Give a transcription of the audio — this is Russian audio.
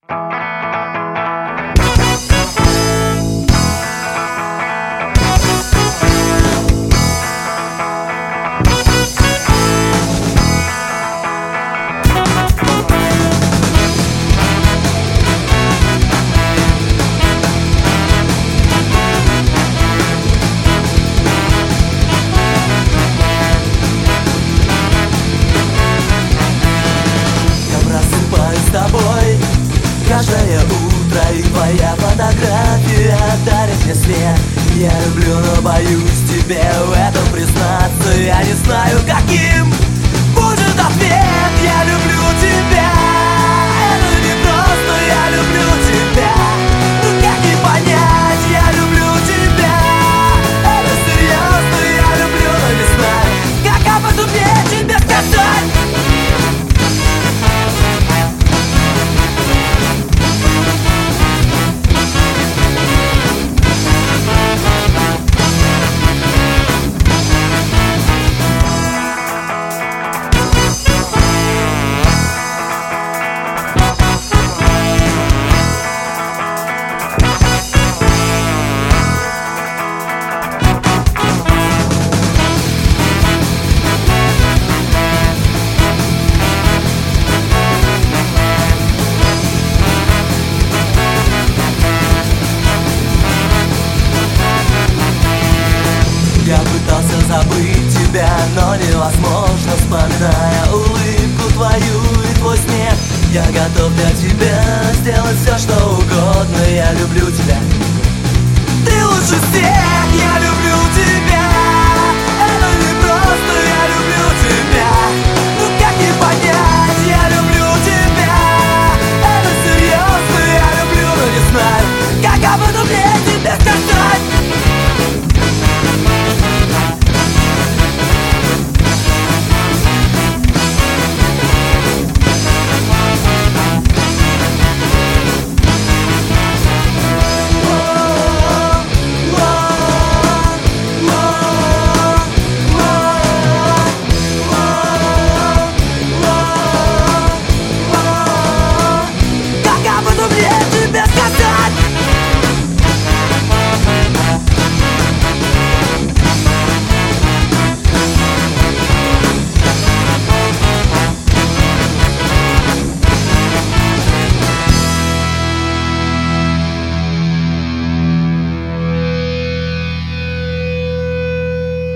Каждое утро и твоя фотография дарит мне свет. Я люблю, но боюсь тебе в этом признаться. Я не знаю, каким будет ответ. Я люблю тебя, это не просто. Я люблю тебя, ну как не понять? Я люблю тебя, это серьезно. Я люблю, но не знаю, как об этом мне тебе сказать. Я пытался забыть тебя, но невозможно, вспоминая улыбку твою и твой смех. Я готов для тебя сделать все, что угодно. Я люблю тебя, ты лучше всех. Я люблю тебя.